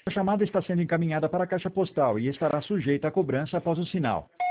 A chamada está sendo encaminhada para a caixa postal e estará sujeita a cobrança após o sinal.